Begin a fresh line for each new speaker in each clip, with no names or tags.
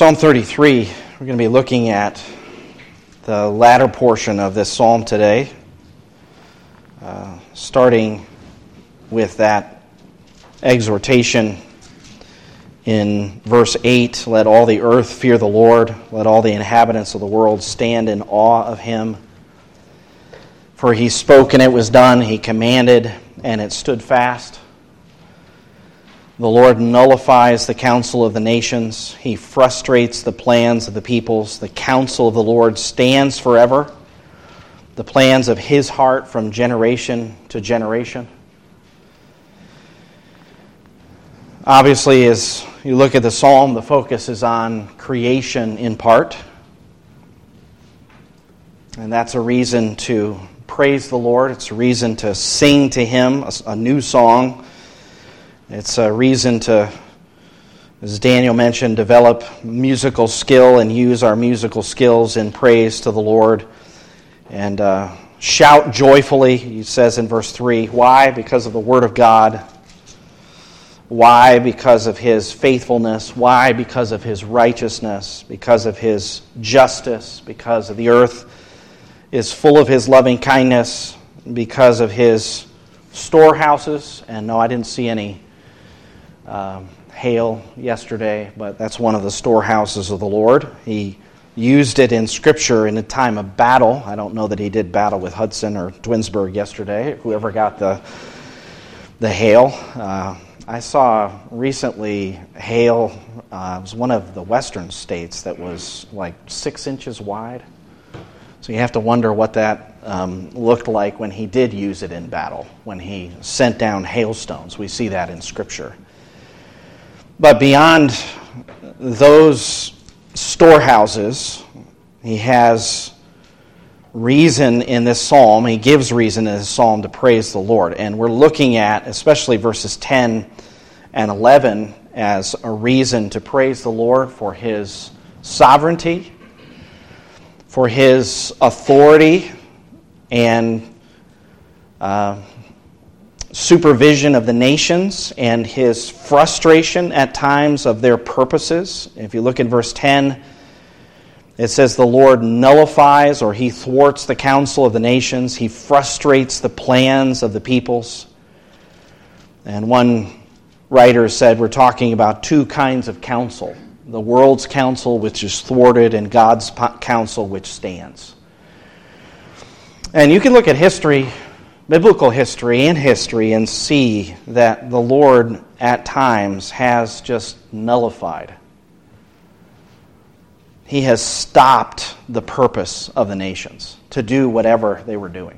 Psalm 33, we're going to be looking at the latter portion of this psalm today, starting with that exhortation in verse 8, "Let all the earth fear the Lord, let all the inhabitants of the world stand in awe of him. For he spoke and it was done, he commanded and it stood fast. The Lord nullifies the counsel of the nations. He frustrates the plans of the peoples. The counsel of the Lord stands forever, the plans of his heart from generation to generation." Obviously, as you look at the psalm, the focus is on creation in part. And that's a reason to praise the Lord. It's a reason to sing to him a new song. It's a reason to, as Daniel mentioned, develop musical skill and use our musical skills in praise to the Lord. And shout joyfully, he says in verse 3. Why? Because of the Word of God. Why? Because of his faithfulness. Why? Because of his righteousness. Because of his justice. Because of the earth is full of his loving kindness. Because of his storehouses. And no, I didn't see any hail yesterday, but that's one of the storehouses of the Lord. He used it in Scripture in a time of battle. I don't know that he did battle with Hudson or Twinsburg yesterday, whoever got the hail. I saw recently hail. It was one of the western states that was like 6 inches wide. So you have to wonder what that looked like when he did use it in battle, when he sent down hailstones. We see that in Scripture. But beyond those storehouses, he has reason in this psalm. He gives reason in this psalm to praise the Lord. And we're looking at, especially verses 10 and 11, as a reason to praise the Lord for his sovereignty, for his authority, and supervision of the nations, and his frustration at times of their purposes. If you look in verse 10, it says the Lord nullifies, or he thwarts the counsel of the nations. He frustrates the plans of the peoples. And one writer said we're talking about two kinds of counsel: the world's counsel, which is thwarted, and God's counsel, which stands. And you can look at history, biblical history and history, and see that the Lord at times has just nullified. He has stopped the purpose of the nations to do whatever they were doing.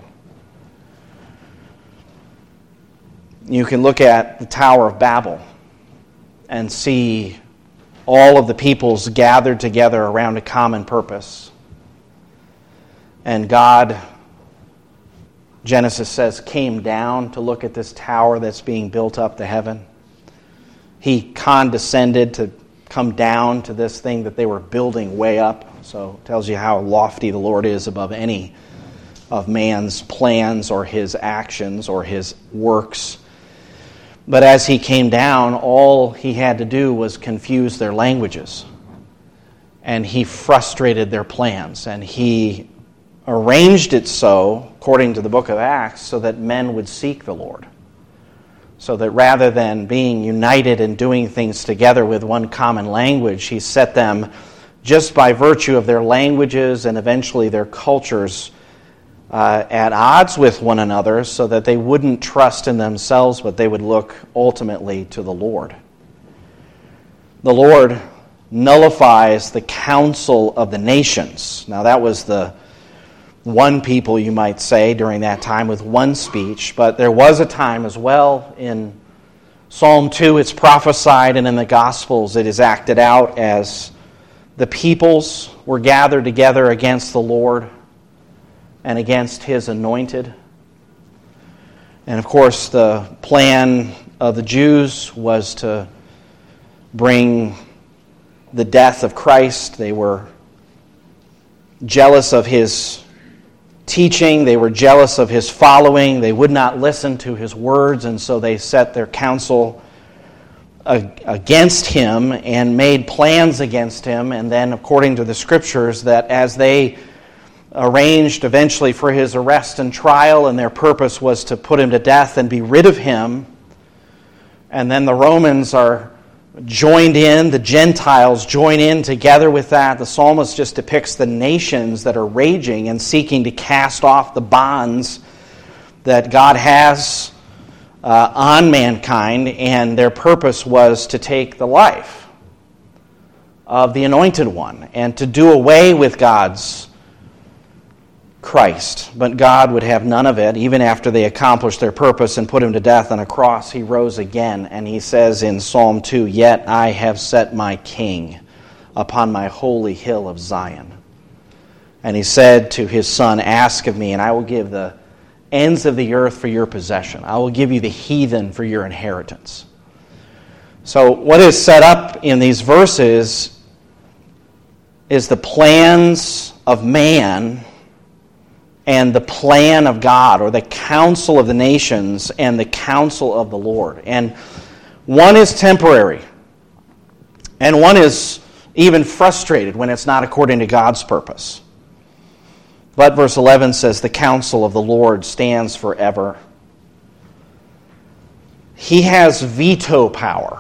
You can look at the Tower of Babel and see all of the peoples gathered together around a common purpose. And God, Genesis says, came down to look at this tower that's being built up to heaven. He condescended to come down to this thing that they were building way up. So it tells you how lofty the Lord is above any of man's plans or his actions or his works. But as he came down, all he had to do was confuse their languages. And he frustrated their plans. And he arranged it so, according to the book of Acts, so that men would seek the Lord. So that rather than being united and doing things together with one common language, he set them, just by virtue of their languages and eventually their cultures, at odds with one another, so that they wouldn't trust in themselves, but they would look ultimately to the Lord. The Lord nullifies the counsel of the nations. Now that was the one people, you might say, during that time with one speech. But there was a time as well in Psalm 2, it's prophesied, and in the Gospels it is acted out as the peoples were gathered together against the Lord and against his anointed. And of course, the plan of the Jews was to bring the death of Christ. They were jealous of his teaching. They were jealous of his following. They would not listen to his words, and so they set their counsel against him and made plans against him. And then, according to the Scriptures, that as they arranged eventually for his arrest and trial, and their purpose was to put him to death and be rid of him, and then the Romans are joined in, the Gentiles join in together with that. The psalmist just depicts the nations that are raging and seeking to cast off the bonds that God has on mankind, and their purpose was to take the life of the Anointed One and to do away with God's Christ. But God would have none of it. Even after they accomplished their purpose and put him to death on a cross, he rose again. And he says in Psalm 2, "Yet I have set my king upon my holy hill of Zion." And he said to his son, "Ask of me, and I will give the ends of the earth for your possession. I will give you the heathen for your inheritance." So what is set up in these verses is the plans of man and the plan of God, or the counsel of the nations and the counsel of the Lord. And one is temporary, and one is even frustrated when it's not according to God's purpose. But verse 11 says, "The counsel of the Lord stands forever." He has veto power,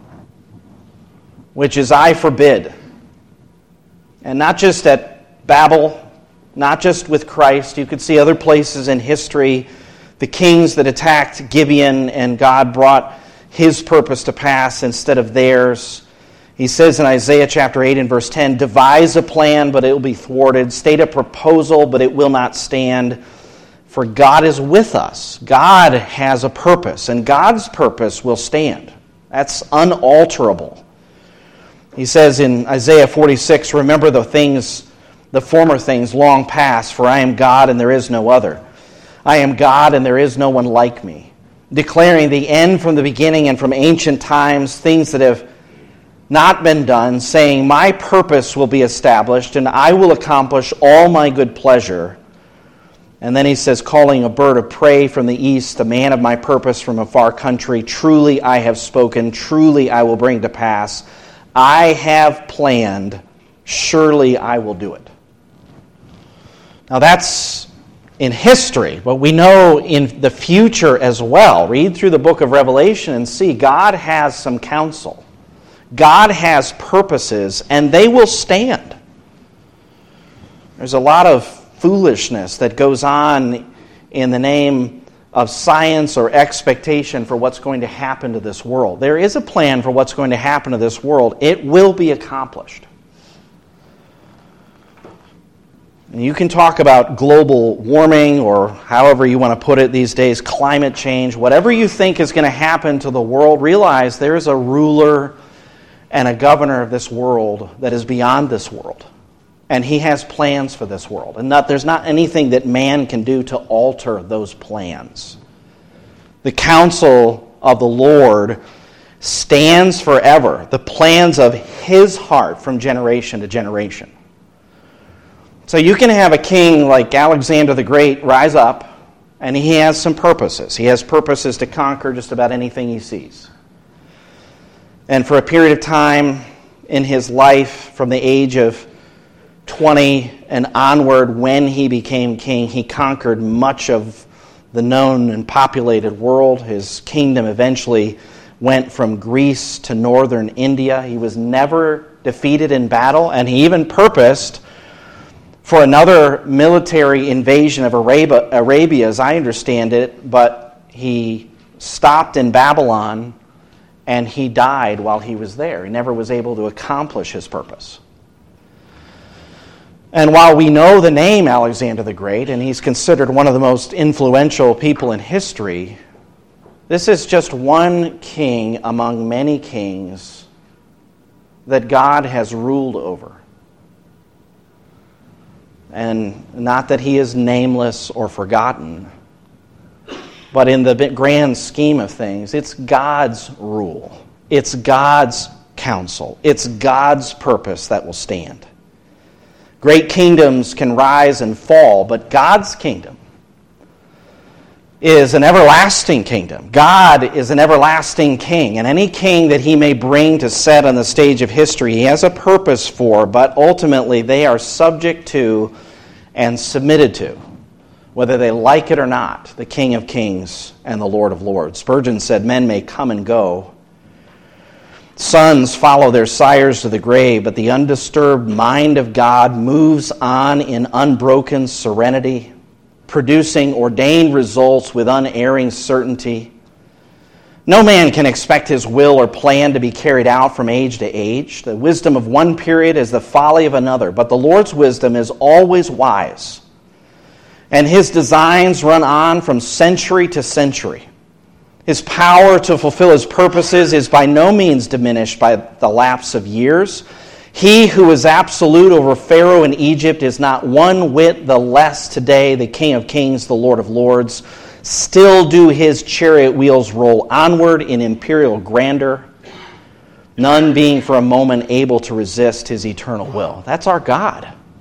which is "I forbid." And not just at Babel, not just with Christ. You could see other places in history, the kings that attacked Gibeon, and God brought his purpose to pass instead of theirs. He says in Isaiah chapter 8 and verse 10, "Devise a plan, but it will be thwarted. State a proposal, but it will not stand. For God is with us." God has a purpose, and God's purpose will stand. That's unalterable. He says in Isaiah 46, "Remember the former things long past, for I am God and there is no other. I am God and there is no one like me, declaring the end from the beginning and from ancient times, things that have not been done, saying, my purpose will be established and I will accomplish all my good pleasure." And then he says, calling a bird of prey from the east, a man of my purpose from a far country, "Truly I have spoken, truly I will bring to pass. I have planned, surely I will do it." Now that's in history, but we know in the future as well. Read through the book of Revelation and see God has some counsel. God has purposes, and they will stand. There's a lot of foolishness that goes on in the name of science or expectation for what's going to happen to this world. There is a plan for what's going to happen to this world. It will be accomplished. And you can talk about global warming, or however you want to put it these days, climate change, whatever you think is going to happen to the world, realize there is a ruler and a governor of this world that is beyond this world. And he has plans for this world. And there's not anything that man can do to alter those plans. The counsel of the Lord stands forever, the plans of his heart from generation to generation. So you can have a king like Alexander the Great rise up, and he has some purposes. He has purposes to conquer just about anything he sees. And for a period of time in his life, from the age of 20 and onward, when he became king, he conquered much of the known and populated world. His kingdom eventually went from Greece to northern India. He was never defeated in battle, and he even purposed for another military invasion of Arabia, as I understand it, but he stopped in Babylon, and he died while he was there. He never was able to accomplish his purpose. And while we know the name Alexander the Great, and he's considered one of the most influential people in history, this is just one king among many kings that God has ruled over. And not that he is nameless or forgotten, but in the grand scheme of things, it's God's rule. It's God's counsel. It's God's purpose that will stand. Great kingdoms can rise and fall, but God's kingdom is an everlasting kingdom. God is an everlasting king, and any king that he may bring to set on the stage of history, he has a purpose for, but ultimately they are subject to and submitted to, whether they like it or not, the King of Kings and the Lord of Lords. Spurgeon said, "Men may come and go. Sons follow their sires to the grave, but the undisturbed mind of God moves on in unbroken serenity, producing ordained results with unerring certainty. No man can expect his will or plan to be carried out from age to age. The wisdom of one period is the folly of another, but the Lord's wisdom is always wise, and his designs run on from century to century. His power to fulfill his purposes is by no means diminished by the lapse of years. He who is absolute over Pharaoh in Egypt is not one whit the less today the King of Kings, the Lord of Lords. Still do his chariot wheels roll onward in imperial grandeur, none being for a moment able to resist his eternal will." That's our God.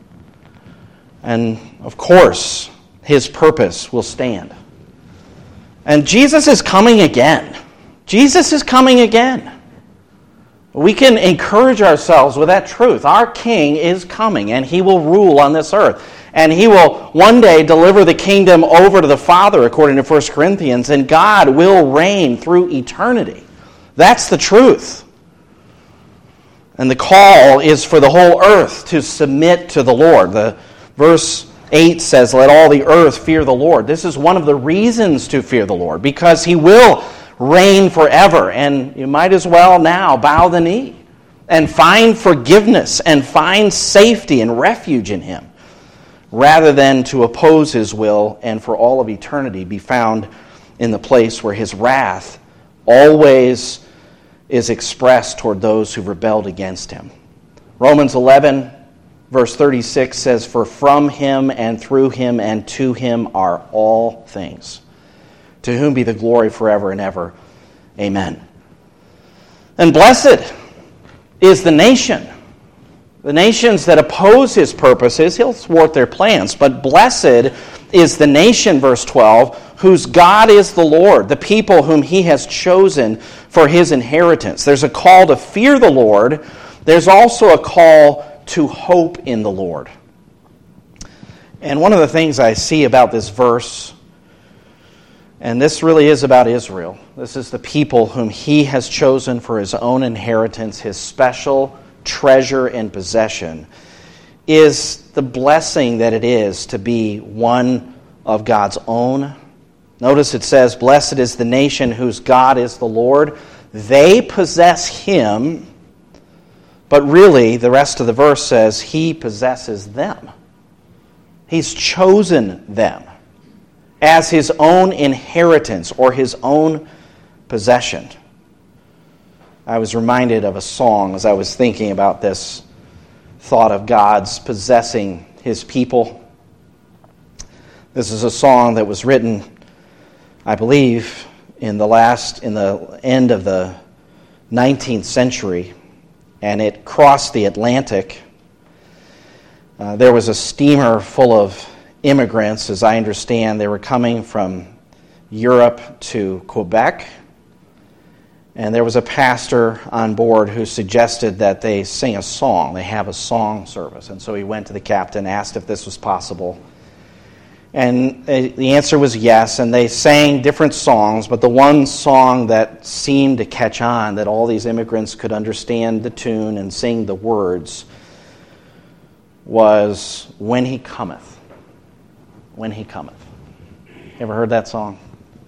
And of course, his purpose will stand. And Jesus is coming again. Jesus is coming again. We can encourage ourselves with that truth. Our King is coming, and he will rule on this earth. And he will one day deliver the kingdom over to the Father, according to 1 Corinthians, and God will reign through eternity. That's the truth. And the call is for the whole earth to submit to the Lord. The verse 8 says, "Let all the earth fear the Lord." This is one of the reasons to fear the Lord, because he will reign forever, and you might as well now bow the knee and find forgiveness and find safety and refuge in him, rather than to oppose his will and for all of eternity be found in the place where his wrath always is expressed toward those who rebelled against him. Romans 11 Verse 36 says, "For from him and through him and to him are all things, to whom be the glory forever and ever. Amen." And blessed is the nation. The nations that oppose his purposes, he'll thwart their plans. But blessed is the nation, verse 12, whose God is the Lord, the people whom he has chosen for his inheritance. There's a call to fear the Lord. There's also a call to hope in the Lord. And one of the things I see about this verse, and this really is about Israel, this is the people whom he has chosen for his own inheritance, his special treasure and possession, is the blessing that it is to be one of God's own. Notice it says, "Blessed is the nation whose God is the Lord." They possess him. But really, the rest of the verse says, he possesses them. He's chosen them as his own inheritance or his own possession. I was reminded of a song as I was thinking about this thought of God's possessing his people. This is a song that was written, I believe, in the end of the 19th century. And it crossed the Atlantic. There was a steamer full of immigrants, as I understand. They were coming from Europe to Quebec. And there was a pastor on board who suggested that they sing a song. They have a song service. And so he went to the captain, asked if this was possible. And the answer was yes, and they sang different songs, but the one song that seemed to catch on, that all these immigrants could understand the tune and sing the words, was "When He Cometh." When He Cometh. You ever heard that song?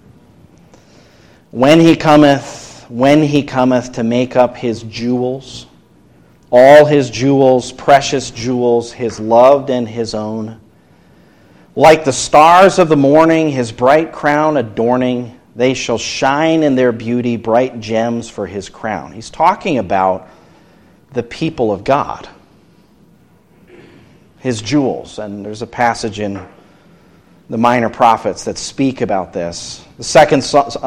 When He cometh to make up His jewels, all His jewels, precious jewels, His loved and His own. Like the stars of the morning, his bright crown adorning, they shall shine in their beauty, bright gems for his crown. He's talking about the people of God, his jewels. And there's a passage in the Minor Prophets that speak about this. The second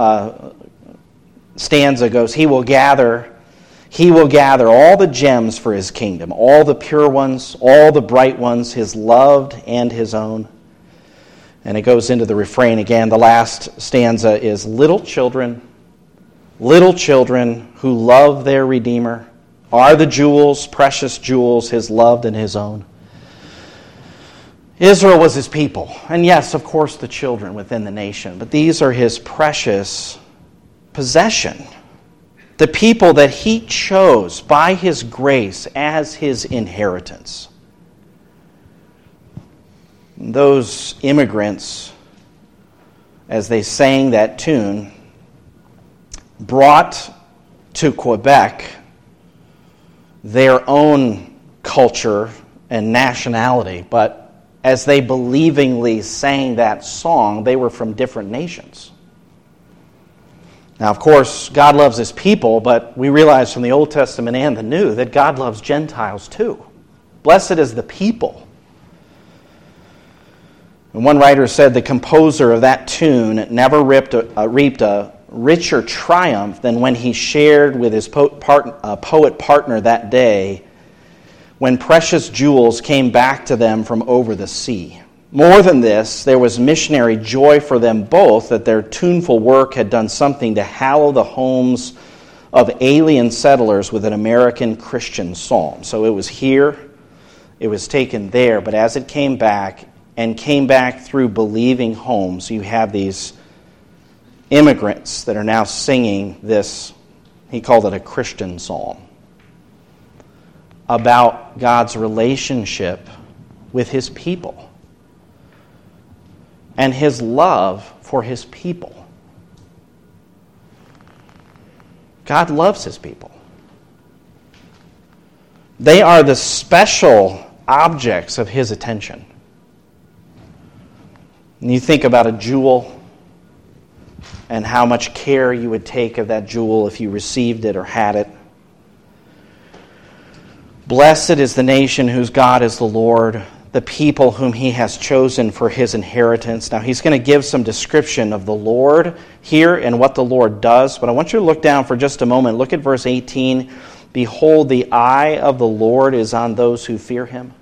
stanza goes, He will gather all the gems for his kingdom, all the pure ones, all the bright ones, his loved and his own. And it goes into the refrain again. The last stanza is, little children who love their Redeemer, are the jewels, precious jewels, his loved and his own. Israel was his people. And yes, of course, the children within the nation. But these are his precious possession. The people that he chose by his grace as his inheritance. Those immigrants, as they sang that tune, brought to Quebec their own culture and nationality, but as they believingly sang that song, they were from different nations. Now, of course, God loves his people, but we realize from the Old Testament and the New that God loves Gentiles too. Blessed is the people. And one writer said the composer of that tune never reaped a richer triumph than when he shared with his poet partner that day when precious jewels came back to them from over the sea. More than this, there was missionary joy for them both that their tuneful work had done something to hallow the homes of alien settlers with an American Christian psalm. So it was here, it was taken there, but as it came back, and came back through believing homes, you have these immigrants that are now singing this, he called it a Christian psalm, about God's relationship with his people and his love for his people. God loves his people. They are the special objects of his attention. And you think about a jewel and how much care you would take of that jewel if you received it or had it. Blessed is the nation whose God is the Lord, the people whom he has chosen for his inheritance. Now he's going to give some description of the Lord here and what the Lord does. But I want you to look down for just a moment. Look at verse 18. Behold, the eye of the Lord is on those who fear him.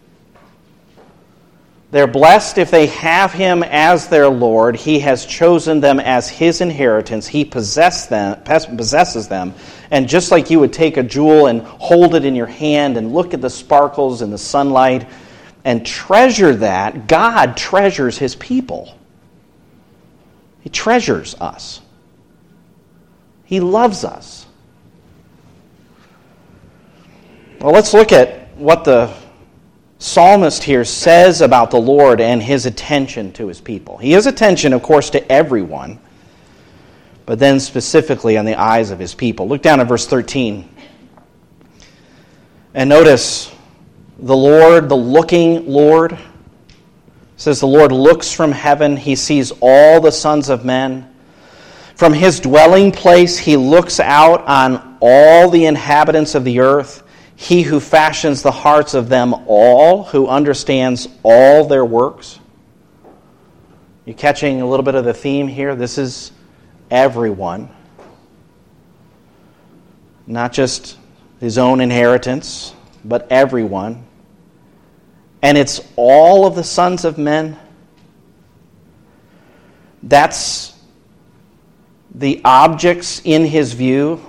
They're blessed if they have him as their Lord. He has chosen them as his inheritance. He possesses them. And just like you would take a jewel and hold it in your hand and look at the sparkles in the sunlight and treasure that, God treasures his people. He treasures us. He loves us. Well, let's look at what the psalmist here says about the Lord and his attention to his people. He has attention, of course, to everyone, but then specifically on the eyes of his people. Look down at verse 13. And notice the Lord, the looking Lord. It says the Lord looks from heaven. He sees all the sons of men. From his dwelling place he looks out on all the inhabitants of the earth. He who fashions the hearts of them all, who understands all their works. You catching a little bit of the theme here? This is everyone. Not just his own inheritance, but everyone. And it's all of the sons of men. That's the objects in his view.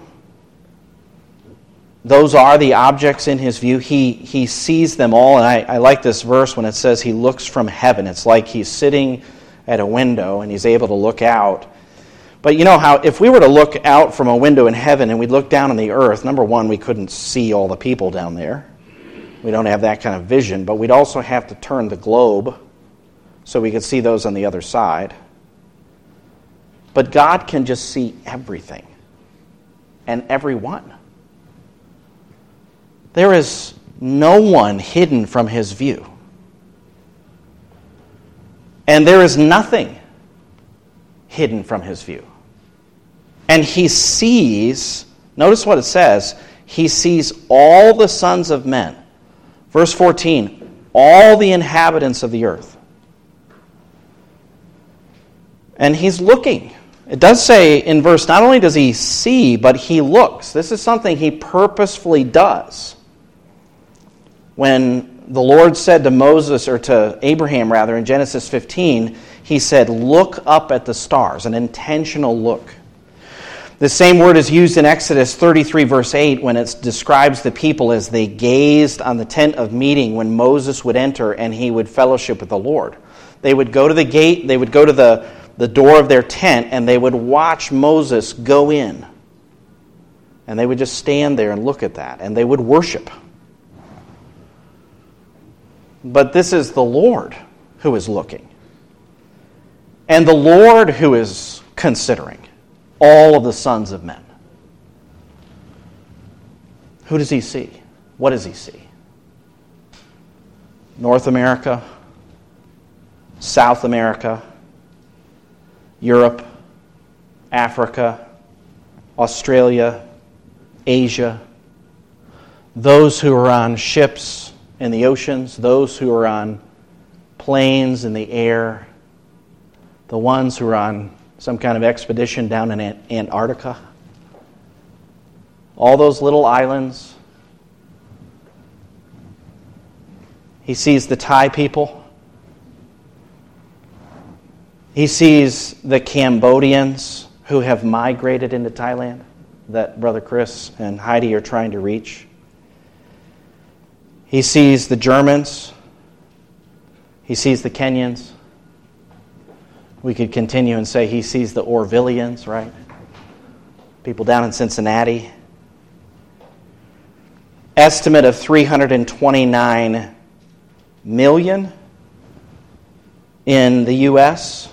Those are the objects in his view. He sees them all. And I like this verse when it says he looks from heaven. It's like he's sitting at a window and he's able to look out. But you know how if we were to look out from a window in heaven and we'd look down on the earth, number one, we couldn't see all the people down there. We don't have that kind of vision. But we'd also have to turn the globe so we could see those on the other side. But God can just see everything and everyone. There is no one hidden from his view. And there is nothing hidden from his view. And he sees, notice what it says, he sees all the sons of men. Verse 14, all the inhabitants of the earth. And he's looking. It does say in verse, not only does he see, but he looks. This is something he purposefully does. When the Lord said to Moses, or to Abraham rather, in Genesis 15, he said, look up at the stars, an intentional look. The same word is used in Exodus 33, verse 8, when it describes the people as they gazed on the tent of meeting when Moses would enter and he would fellowship with the Lord. They would go to the gate, they would go to the door of their tent, and they would watch Moses go in. And they would just stand there and look at that, and they would worship. But this is the Lord who is looking. And the Lord who is considering all of the sons of men. Who does he see? What does he see? North America, South America, Europe, Africa, Australia, Asia, those who are on ships in the oceans, those who are on planes in the air, the ones who are on some kind of expedition down in Antarctica, all those little islands. He sees the Thai people. He sees the Cambodians who have migrated into Thailand, that Brother Chris and Heidi are trying to reach. He sees the Germans. He sees the Kenyans. We could continue and say he sees the Orvillians, right? People down in Cincinnati. Estimate of 329 million in the U.S.,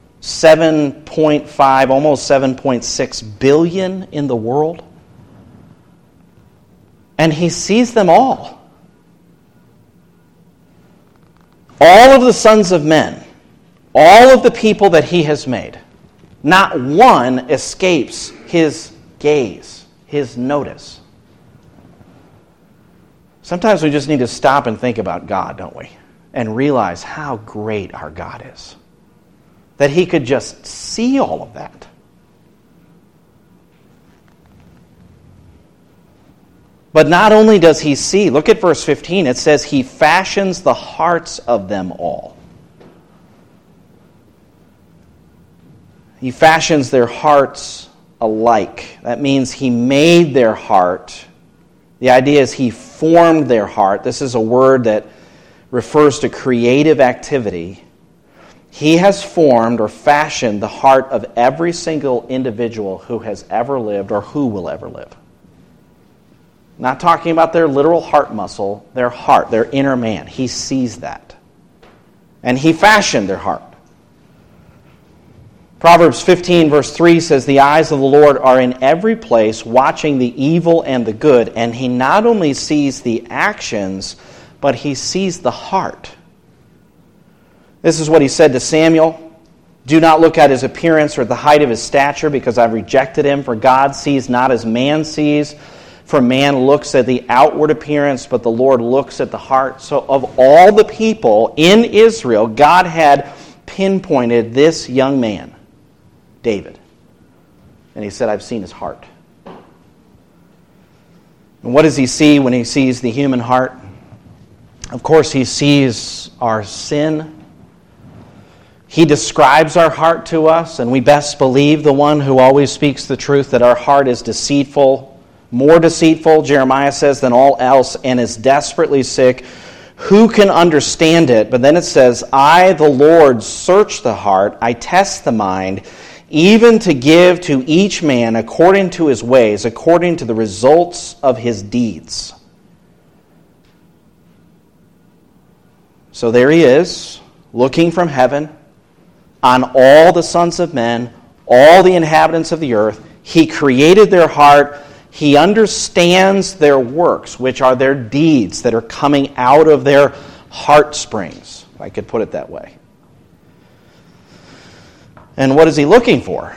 7.5, almost 7.6 billion in the world. And he sees them all. All of the sons of men, all of the people that he has made, not one escapes his gaze, his notice. Sometimes we just need to stop and think about God, don't we? And realize how great our God is. That he could just see all of that. But not only does he see, look at verse 15, it says he fashions the hearts of them all. He fashions their hearts alike. That means he made their heart. The idea is he formed their heart. This is a word that refers to creative activity. He has formed or fashioned the heart of every single individual who has ever lived or who will ever live. Not talking about their literal heart muscle, their heart, their inner man. He sees that. And he fashioned their heart. Proverbs 15 verse 3 says, the eyes of the Lord are in every place, watching the evil and the good. And he not only sees the actions, but he sees the heart. This is what he said to Samuel. Do not look at his appearance or the height of his stature, because I've rejected him. For God sees not as man sees. For man looks at the outward appearance, but the Lord looks at the heart. So of all the people in Israel, God had pinpointed this young man, David. And he said, I've seen his heart. And what does he see when he sees the human heart? Of course, he sees our sin. He describes our heart to us, and we best believe the one who always speaks the truth, that our heart is deceitful, more deceitful, Jeremiah says, than all else, and is desperately sick. Who can understand it? But then it says, I, the Lord, search the heart, I test the mind, even to give to each man according to his ways, according to the results of his deeds. So there he is, looking from heaven on all the sons of men, all the inhabitants of the earth. He created their heart. He understands their works, which are their deeds that are coming out of their heart springs, if I could put it that way. And what is he looking for?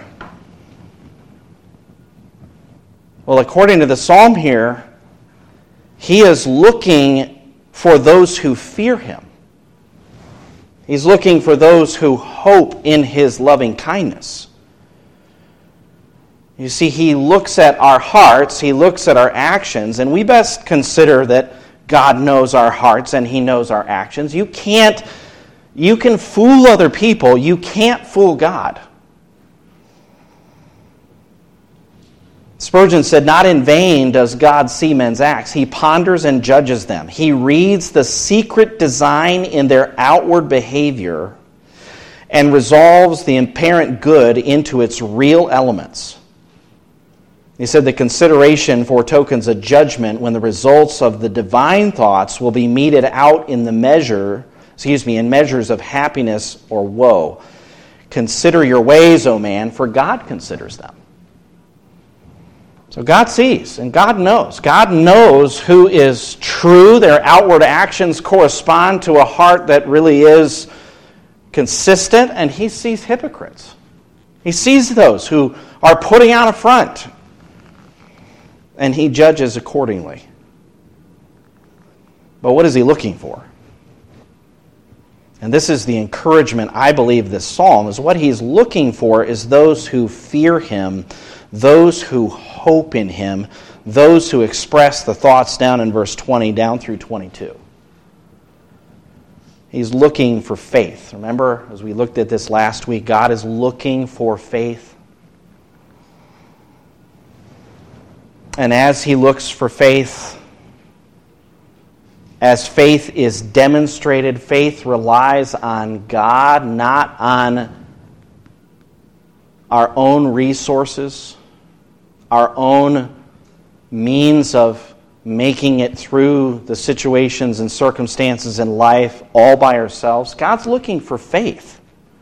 Well, according to the psalm here, he is looking for those who fear him. He's looking for those who hope in his loving kindness. You see, he looks at our hearts, he looks at our actions, and we best consider that God knows our hearts and He knows our actions. You can fool other people, you can't fool God. Spurgeon said, "Not in vain does God see men's acts. He ponders and judges them. He reads the secret design in their outward behavior and resolves the apparent good into its real elements." He said, "The consideration foretokens a judgment when the results of the divine thoughts will be meted out in measures of happiness or woe. Consider your ways, O man, for God considers them." So God sees and God knows. God knows who is true. Their outward actions correspond to a heart that really is consistent, and He sees hypocrites. He sees those who are putting on a front, and He judges accordingly. But what is He looking for? And this is the encouragement, I believe, this psalm is what He's looking for is those who fear Him, those who hope in Him, those who express the thoughts down in verse 20 down through 22. He's looking for faith. Remember, as we looked at this last week, God is looking for faith. And as He looks for faith, as faith is demonstrated, faith relies on God, not on our own resources, our own means of making it through the situations and circumstances in life all by ourselves. God's looking for faith.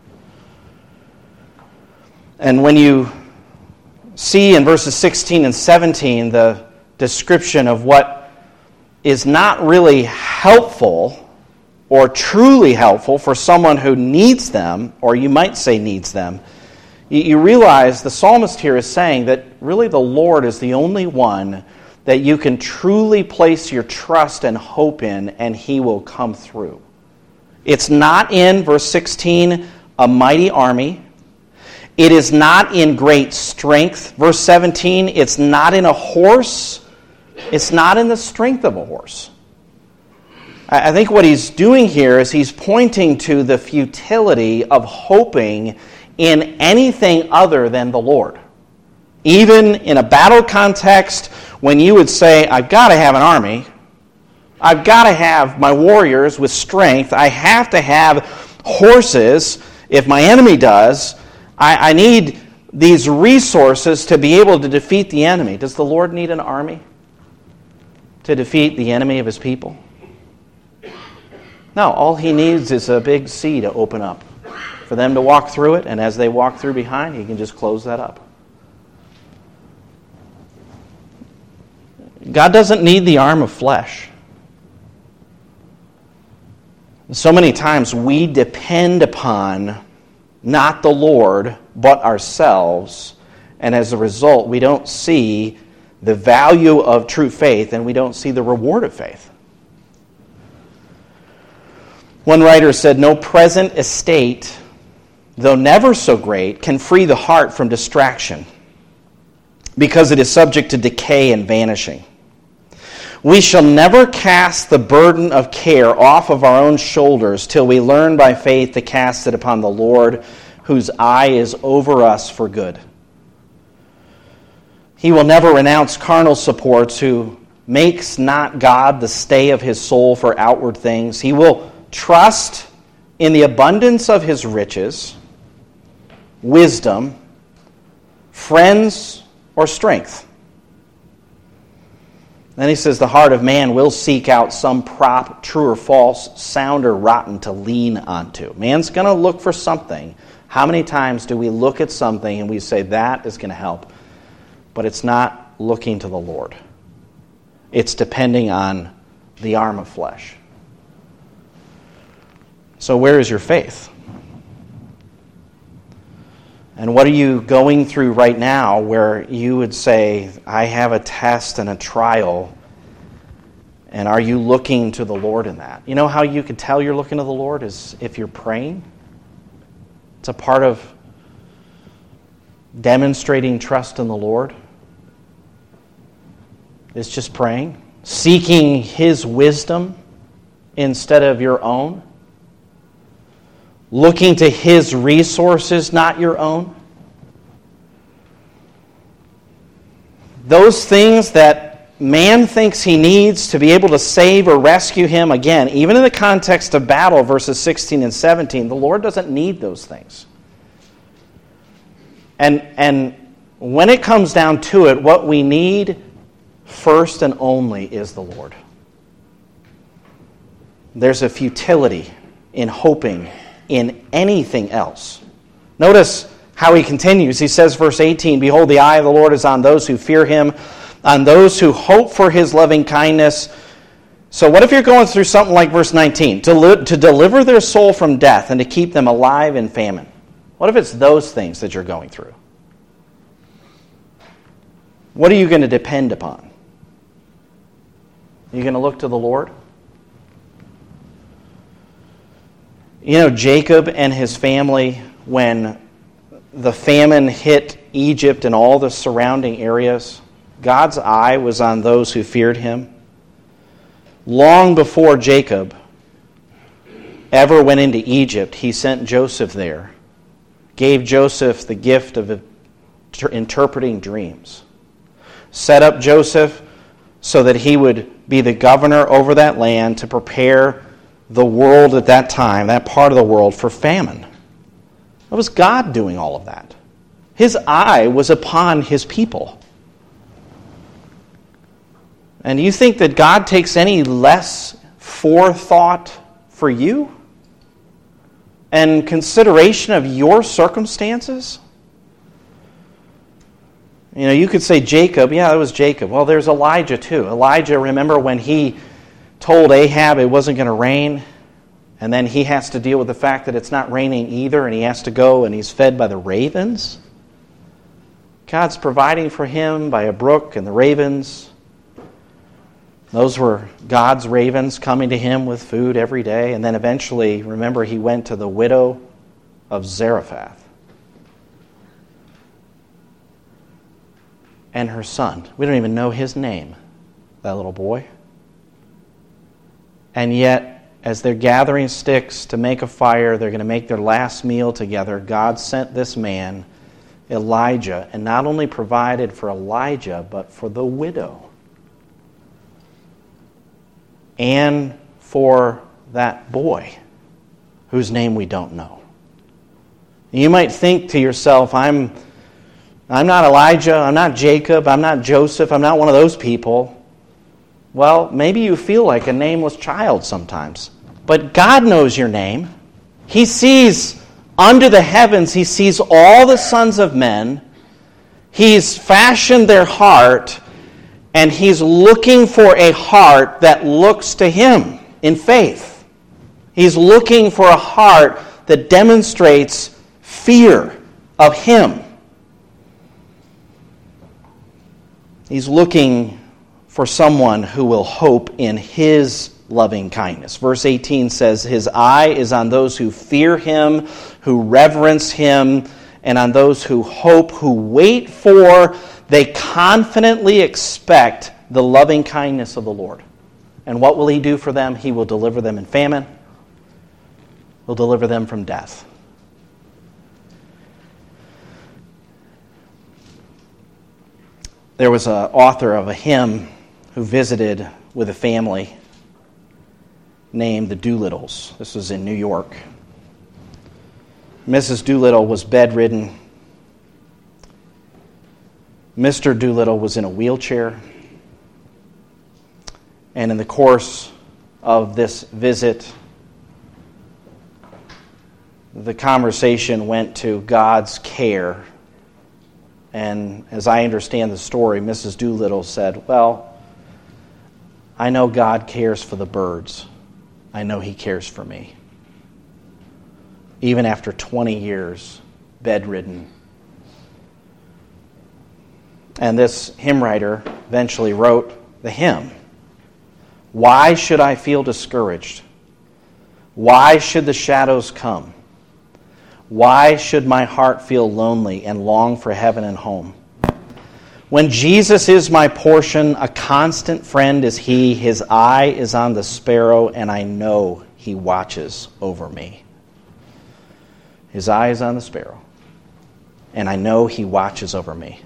And when you see in verses 16 and 17 the description of what is not really helpful or truly helpful for someone who needs them, or you might say needs them, you realize the psalmist here is saying that really the Lord is the only one that you can truly place your trust and hope in, and He will come through. It's not in, verse 16, a mighty army. It is not in great strength. Verse 17, it's not in a horse. It's not in the strength of a horse. I think what he's doing here is he's pointing to the futility of hoping in anything other than the Lord. Even in a battle context, when you would say, I've got to have an army, I've got to have my warriors with strength, I have to have horses if my enemy does, I need these resources to be able to defeat the enemy. Does the Lord need an army to defeat the enemy of His people? No, all He needs is a big sea to open up for them to walk through it, and as they walk through behind, He can just close that up. God doesn't need the arm of flesh. So many times we depend upon not the Lord, but ourselves, and as a result, we don't see the value of true faith, and we don't see the reward of faith. One writer said, "No present estate, though never so great, can free the heart from distraction, because it is subject to decay and vanishing. We shall never cast the burden of care off of our own shoulders till we learn by faith to cast it upon the Lord, whose eye is over us for good. He will never renounce carnal supports, who makes not God the stay of his soul for outward things. He will trust in the abundance of His riches, wisdom, friends, or strength." Then he says, "The heart of man will seek out some prop, true or false, sound or rotten, to lean onto." Man's going to look for something. How many times do we look at something and we say, that is going to help? But it's not looking to the Lord. It's depending on the arm of flesh. So where is your faith? And what are you going through right now where you would say, I have a test and a trial, and are you looking to the Lord in that? You know how you can tell you're looking to the Lord is if you're praying. It's a part of demonstrating trust in the Lord. It's just praying. seeking His wisdom instead of your own, looking to His resources, not your own. Those things that man thinks he needs to be able to save or rescue him, again, even in the context of battle, verses 16 and 17, the Lord doesn't need those things. And when it comes down to it, what we need first and only is the Lord. There's a futility in hoping in anything else. Notice how he continues. He says, verse 18, "Behold, the eye of the Lord is on those who fear Him, on those who hope for His loving kindness." So what if you're going through something like verse 19? To deliver their soul from death and to keep them alive in famine. What if it's those things that you're going through? What are you going to depend upon? Are you going to look to the Lord? You know, Jacob and his family, when the famine hit Egypt and all the surrounding areas, God's eye was on those who feared Him. Long before Jacob ever went into Egypt, He sent Joseph there, gave Joseph the gift of interpreting dreams, set up Joseph so that he would be the governor over that land to prepare the world at that time, that part of the world, for famine. It was God doing all of that. His eye was upon His people. And you think that God takes any less forethought for you and consideration of your circumstances? You know, you could say Jacob. Yeah, it was Jacob. Well, there's Elijah too. Elijah, remember when he told Ahab it wasn't going to rain? And then he has to deal with the fact that it's not raining either, and he has to go and he's fed by the ravens. God's providing for him by a brook and the ravens. Those were God's ravens coming to him with food every day. And then eventually, remember, he went to the widow of Zarephath and her son. We don't even know his name, that little boy. And yet, as they're gathering sticks to make a fire, they're going to make their last meal together, God sent this man, Elijah, and not only provided for Elijah, but for the widow. And for that boy, whose name we don't know. You might think to yourself, I'm not Elijah, I'm not Jacob, I'm not Joseph, I'm not one of those people. Well, maybe you feel like a nameless child sometimes. But God knows your name. He sees under the heavens, He sees all the sons of men. He's fashioned their heart, and He's looking for a heart that looks to Him in faith. He's looking for a heart that demonstrates fear of Him. He's looking for someone who will hope in His loving kindness. Verse 18 says, His eye is on those who fear Him, who reverence Him, and on those who hope, who wait for, they confidently expect the loving kindness of the Lord. And what will He do for them? He will deliver them in famine. He'll deliver them from death. There was an author of a hymn who visited with a family named the Doolittles. This was in New York. Mrs. Doolittle was bedridden. Mr. Doolittle was in a wheelchair. And in the course of this visit, the conversation went to God's care. And as I understand the story, Mrs. Doolittle said, well, I know God cares for the birds. I know He cares for me. Even after 20 years, bedridden. And this hymn writer eventually wrote the hymn. Why should I feel discouraged? Why should the shadows come? Why should my heart feel lonely and long for heaven and home? When Jesus is my portion, a constant friend is he. His eye is on the sparrow, and I know he watches over me. His eye is on the sparrow, and I know he watches over me.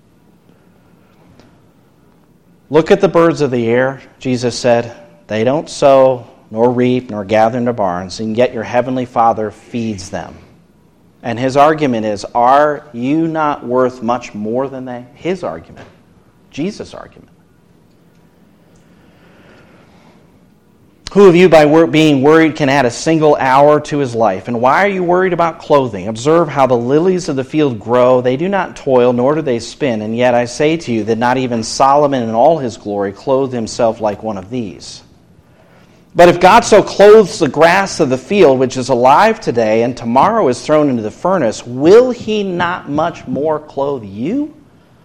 Look at the birds of the air, Jesus said. They don't sow, nor reap, nor gather into barns, and yet your heavenly Father feeds them. And his argument is, are you not worth much more than they? His argument. Jesus' argument. Who of you, by being worried, can add a single hour to his life? And why are you worried about clothing? Observe how the lilies of the field grow. They do not toil, nor do they spin. And yet I say to you that not even Solomon in all his glory clothed himself like one of these. But if God so clothes the grass of the field, which is alive today and tomorrow is thrown into the furnace, will he not much more clothe you?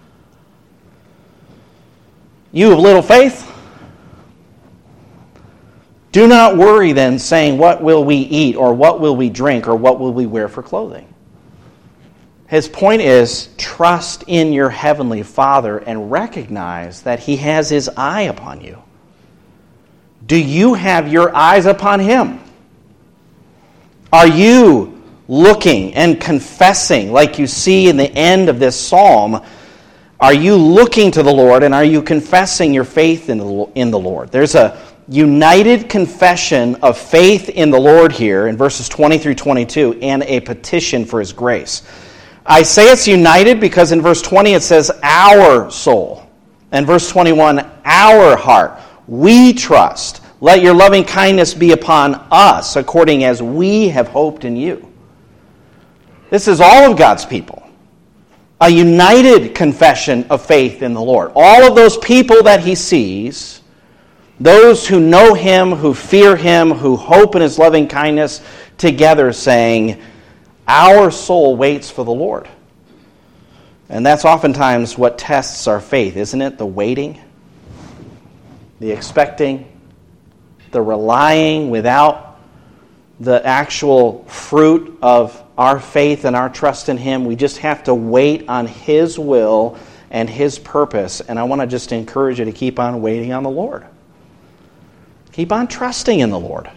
You of little faith? Do not worry then, saying, what will we eat, or what will we drink, or what will we wear for clothing? His point is, trust in your heavenly Father and recognize that he has his eye upon you. Do you have your eyes upon him? Are you looking and confessing like you see in the end of this psalm? Are you looking to the Lord, and are you confessing your faith in the Lord? There's a united confession of faith in the Lord here in verses 20 through 22 and a petition for his grace. I say it's united because in verse 20 it says our soul. And verse 21, our heart. We trust. Let your loving kindness be upon us, according as we have hoped in you. This is all of God's people. A united confession of faith in the Lord. All of those people that he sees, those who know him, who fear him, who hope in his loving kindness, together saying, our soul waits for the Lord. And that's oftentimes what tests our faith, isn't it? The waiting, the expecting, the relying without the actual fruit of our faith and our trust in him. We just have to wait on his will and his purpose. And I want to just encourage you to keep on waiting on the Lord. Keep on trusting in the Lord.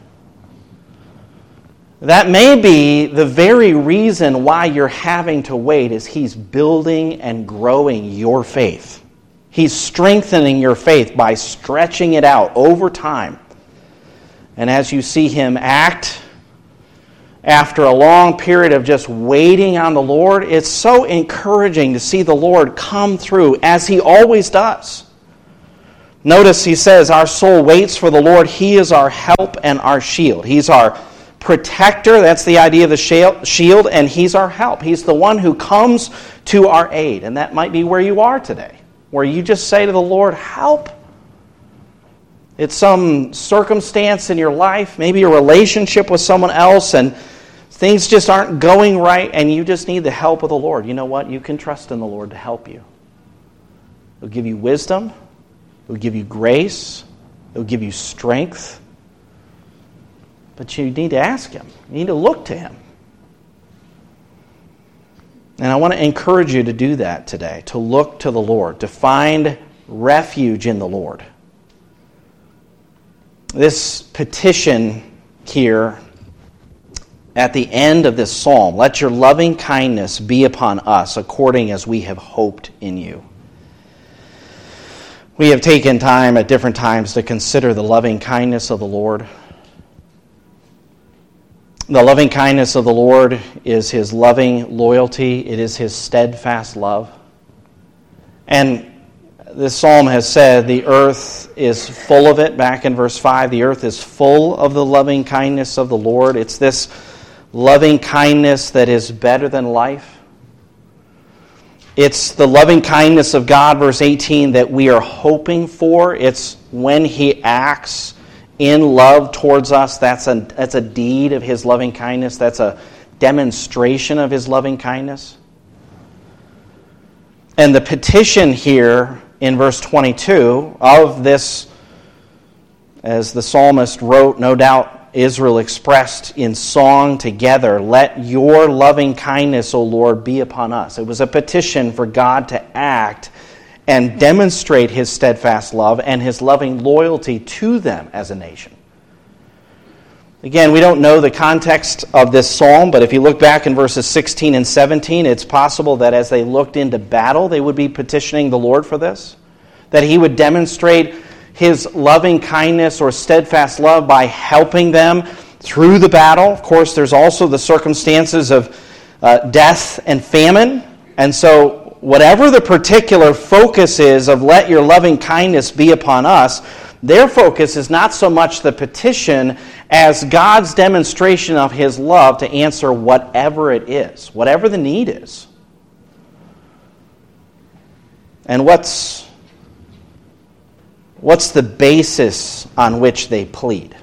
That may be the very reason why you're having to wait, is he's building and growing your faith. He's strengthening your faith by stretching it out over time. And as you see him act after a long period of just waiting on the Lord, it's so encouraging to see the Lord come through as he always does. Notice he says, our soul waits for the Lord. He is our help and our shield. He's our protector. That's the idea of the shield. And he's our help. He's the one who comes to our aid. And that might be where you are today, where you just say to the Lord, help. It's some circumstance in your life, maybe a relationship with someone else, and things just aren't going right, and you just need the help of the Lord. You know what? You can trust in the Lord to help you. He'll give you wisdom. He'll give you grace. He'll give you strength. But you need to ask him. You need to look to him. And I want to encourage you to do that today, to look to the Lord, to find refuge in the Lord. This petition here at the end of this psalm, let your loving kindness be upon us according as we have hoped in you. We have taken time at different times to consider the loving kindness of the Lord. The loving kindness of the Lord is his loving loyalty. It is his steadfast love. And this psalm has said the earth is full of it. Back in verse 5, the earth is full of the loving kindness of the Lord. It's this loving kindness that is better than life. It's the loving kindness of God, verse 18, that we are hoping for. It's when he acts in love towards us. That's a deed of his loving kindness. That's a demonstration of his loving kindness. And the petition here in verse 22 of this, as the psalmist wrote, no doubt Israel expressed in song together, let your loving kindness, O Lord, be upon us. It was a petition for God to act and demonstrate his steadfast love and his loving loyalty to them as a nation. Again, we don't know the context of this psalm, but if you look back in verses 16 and 17, it's possible that as they looked into battle, they would be petitioning the Lord for this, that he would demonstrate his loving kindness or steadfast love by helping them through the battle. Of course, there's also the circumstances of death and famine, and so whatever the particular focus is of let your loving kindness be upon us, their focus is not so much the petition as God's demonstration of his love to answer whatever it is, whatever the need is. And what's the basis on which they plead?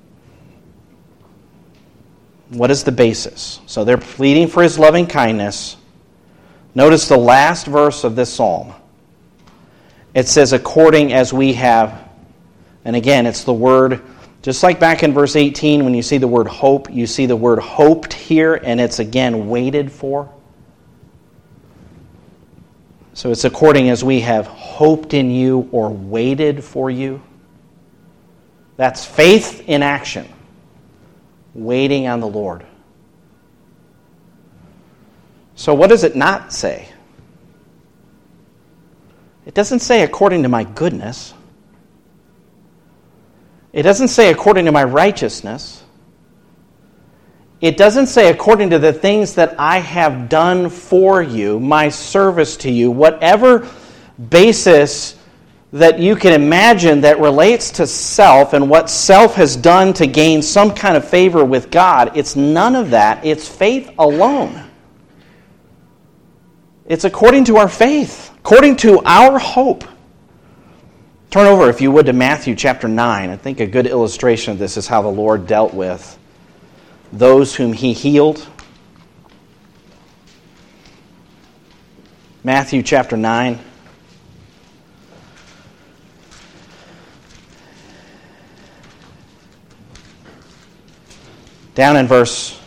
What is the basis? So they're pleading for his loving kindness. Notice the last verse of this psalm. It says, according as we have. And again, it's the word, just like back in verse 18 when you see the word hope, you see the word hoped here, and it's again waited for. So it's according as we have hoped in you or waited for you. That's faith in action. Waiting on the Lord. So what does it not say? It doesn't say according to my goodness. It doesn't say according to my righteousness. It doesn't say according to the things that I have done for you, my service to you, whatever basis that you can imagine that relates to self and what self has done to gain some kind of favor with God. It's none of that. It's faith alone. It's according to our faith, according to our hope. Turn over, if you would, to Matthew chapter 9. I think a good illustration of this is how the Lord dealt with those whom he healed. Matthew chapter 9. Down in verse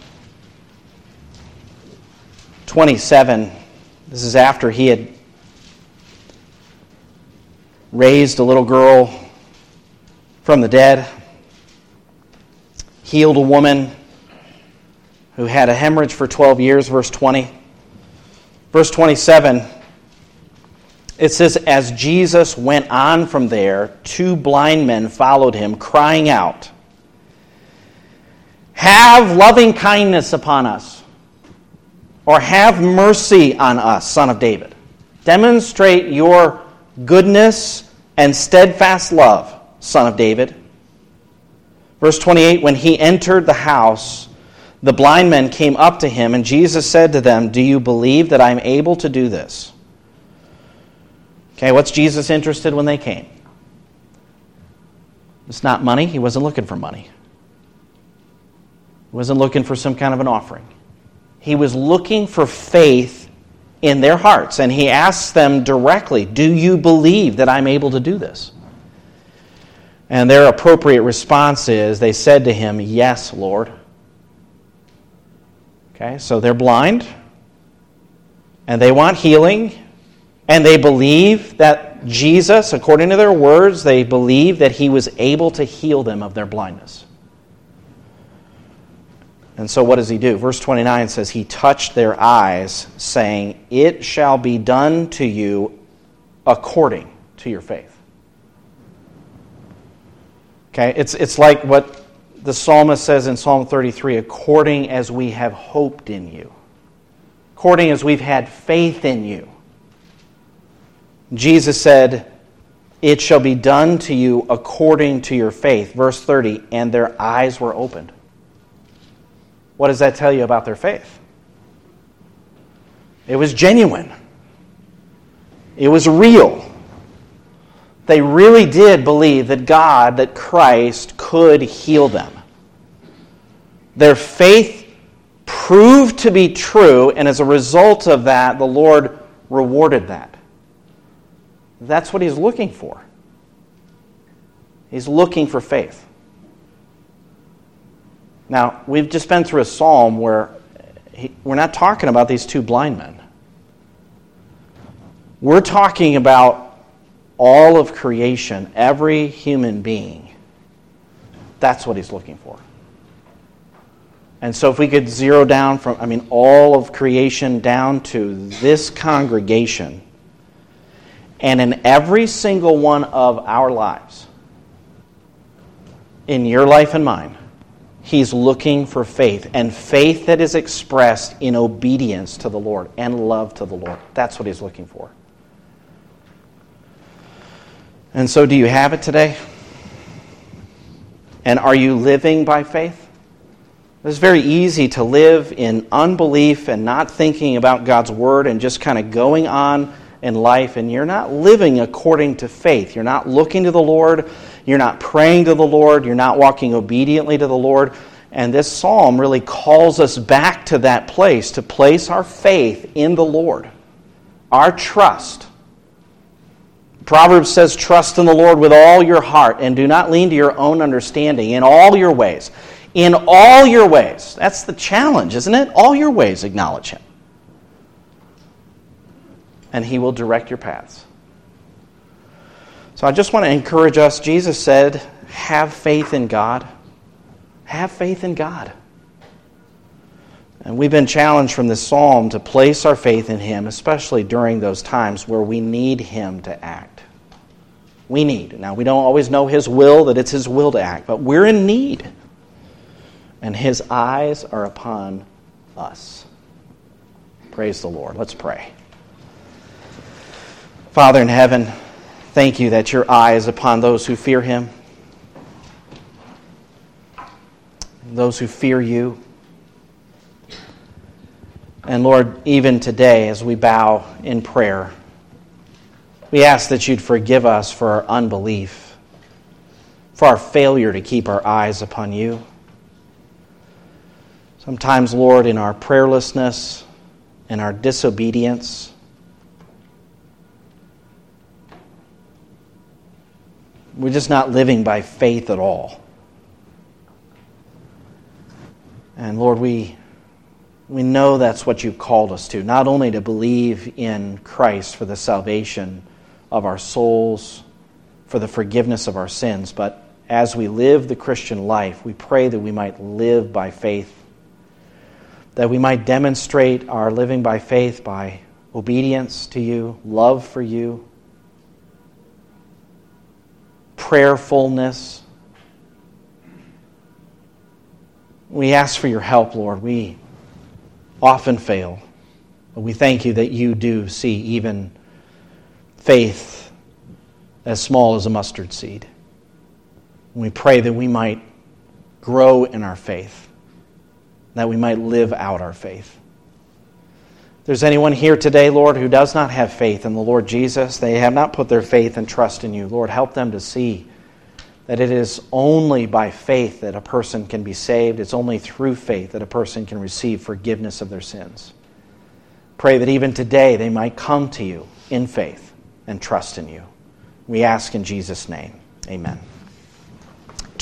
27, this is after he had raised a little girl from the dead, healed a woman who had a hemorrhage for 12 years, verse 20. Verse 27, it says, as Jesus went on from there, 2 blind men followed him, crying out, have loving kindness upon us, or have mercy on us, Son of David. Demonstrate your goodness and steadfast love, Son of David. Verse 28, when he entered the house, the blind men came up to him, and Jesus said to them, do you believe that I am able to do this? Okay, what's Jesus interested when they came? It's not money. He wasn't looking for money. He wasn't looking for some kind of an offering. He was looking for faith in their hearts. And he asks them directly, do you believe that I'm able to do this? And their appropriate response is, they said to him, yes, Lord. Okay, so they're blind, and they want healing, and they believe that Jesus, according to their words, they believe that he was able to heal them of their blindness. And so what does he do? Verse 29 says, he touched their eyes, saying, it shall be done to you according to your faith. Okay, it's like what the psalmist says in Psalm 33, according as we have hoped in you. According as we've had faith in you. Jesus said, it shall be done to you according to your faith. Verse 30, and their eyes were opened. What does that tell you about their faith? It was genuine. It was real. They really did believe that God, that Christ, could heal them. Their faith proved to be true, and as a result of that, the Lord rewarded that. That's what he's looking for. He's looking for faith. Now, we've just been through a psalm where we're not talking about these 2 blind men. We're talking about all of creation, every human being, that's what he's looking for. And so if we could zero down from, all of creation down to this congregation, and in every single one of our lives, in your life and mine, he's looking for faith, and faith that is expressed in obedience to the Lord and love to the Lord. That's what he's looking for. And so do you have it today? And are you living by faith? It's very easy to live in unbelief and not thinking about God's Word and just kind of going on in life, and you're not living according to faith. You're not looking to the Lord. You're not praying to the Lord. You're not walking obediently to the Lord. And this psalm really calls us back to that place, to place our faith in the Lord, our trust. Proverbs says, trust in the Lord with all your heart and do not lean to your own understanding in all your ways. In all your ways. That's the challenge, isn't it? All your ways acknowledge him. And he will direct your paths. So I just want to encourage us. Jesus said, have faith in God. Have faith in God. And we've been challenged from this psalm to place our faith in him, especially during those times where we need him to act. We need. Now, we don't always know his will, that it's his will to act, but we're in need. And his eyes are upon us. Praise the Lord. Let's pray. Father in heaven, thank you that your eye is upon those who fear him, those who fear you. And Lord, even today as we bow in prayer, we ask that you'd forgive us for our unbelief, for our failure to keep our eyes upon you. Sometimes, Lord, in our prayerlessness and our disobedience, we're just not living by faith at all. And Lord, we know that's what you've called us to, not only to believe in Christ for the salvation of our souls, for the forgiveness of our sins, but as we live the Christian life, we pray that we might live by faith, that we might demonstrate our living by faith by obedience to you, love for you, prayerfulness. We ask for your help, Lord. We often fail, but we thank you that you do see even faith as small as a mustard seed. We pray that we might grow in our faith, that we might live out our faith. If there's anyone here today, Lord, who does not have faith in the Lord Jesus, they have not put their faith and trust in you, Lord, help them to see that it is only by faith that a person can be saved. It's only through faith that a person can receive forgiveness of their sins. Pray that even today they might come to you in faith and trust in you. We ask in Jesus' name. Amen.